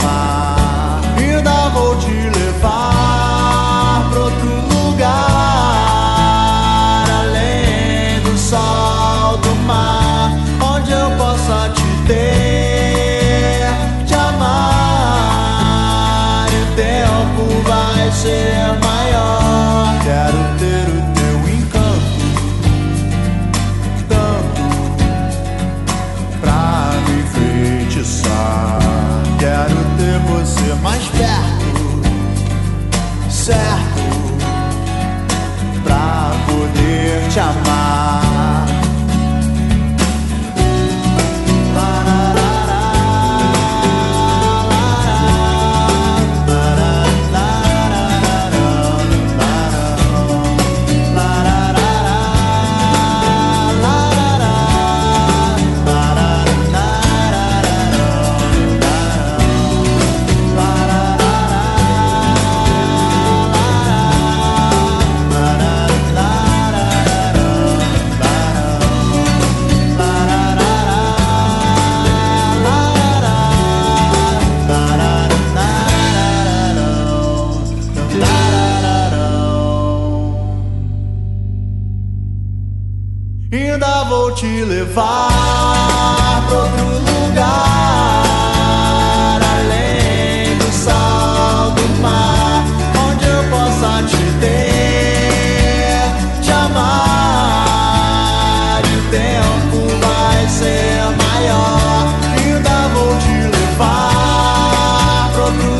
amar. Ainda vou te levar pra outro lugar, além do sol, do mar, onde eu possa te ter, te amar. E o tempo vai ser maior. Quero ter o teu encanto, tanto pra me enfeitiçar. Quero ter você mais perto, certo, pra poder te amar. Ainda vou te levar pra outro lugar, além do sol, do mar, onde eu possa te ter, te amar. E o tempo vai ser maior. Ainda vou te levar pra outro